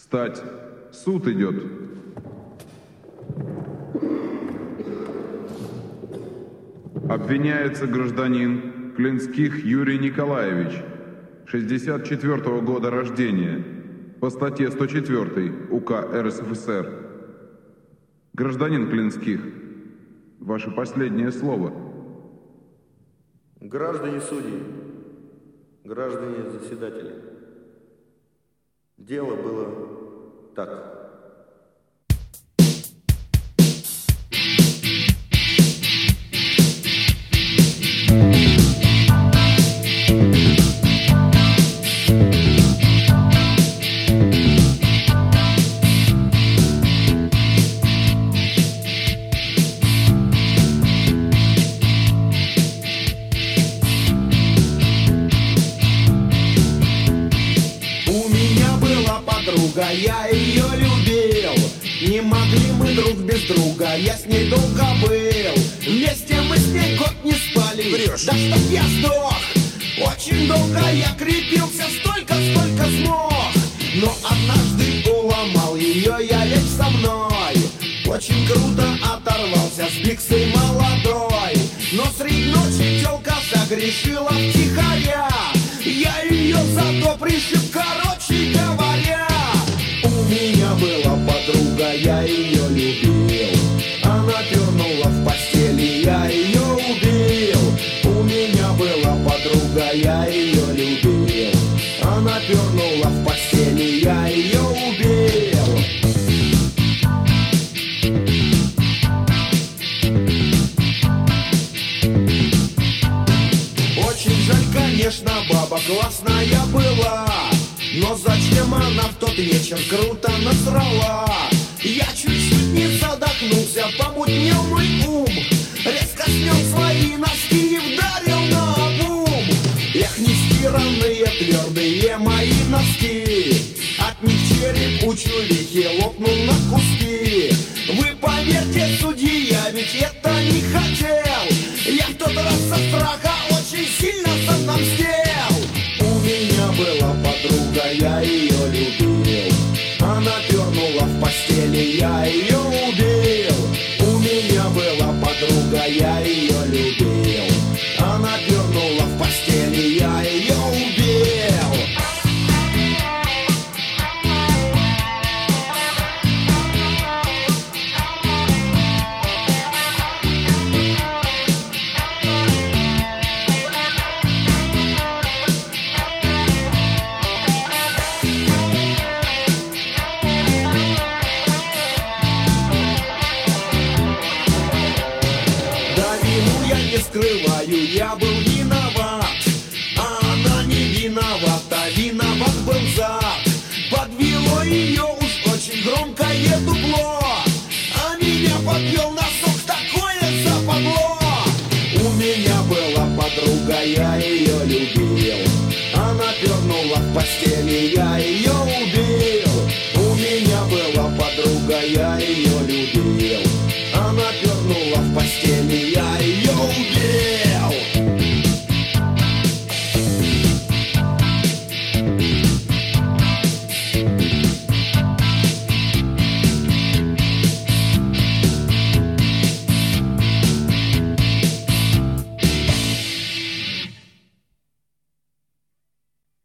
Встать! Суд идет! Обвиняется гражданин Клинских Юрий Николаевич, 64-го года рождения, по статье 104 УК РСФСР. Гражданин Клинских, ваше последнее слово. Граждане судьи, граждане заседатели, дело было так. Я ее любил, не могли мы друг без друга, я с ней долго был. Вместе мы с ней год не спали. Врешь. Да чтоб я сдох. Очень долго я крепился, столько смог. Но однажды уломал ее, я лечь со мной. Очень круто оторвался с биксой молодой. Но средь ночи тёлка загрешила втихаря. Я ее зато пришиб, короче говоря. У меня была подруга, я ее любил. Она пернула в постели, я ее убил. У меня была подруга, я ее любил. Она пернула в постели, я ее убил. Очень жаль, конечно, баба классная была. Но зачем она в тот вечер круто насрала? Я чуть-чуть не задохнулся, помутнел мой ум. Резко снял свои носки и вдарил наобум. Эх, нестиранные твердые мои носки. От них череп у чулихи лопнул на куски. Вы поверьте, судья, ведь это не хотел. Я в тот раз со страха очень сильно отомстил. У меня была подруга, я ее любил. Она пернула в постели, я ее убил. У меня была подруга, я ее любил. Она пернула в постели, я ее убил. Скрываю, я был виноват, а она не виновата, виноват был зад. Подвело ее уж очень громкое дупло, а меня подвел носок, такое западло. У меня была подруга, я ее любил. Она пернула в постели, я ее убил. У меня была подруга, я ее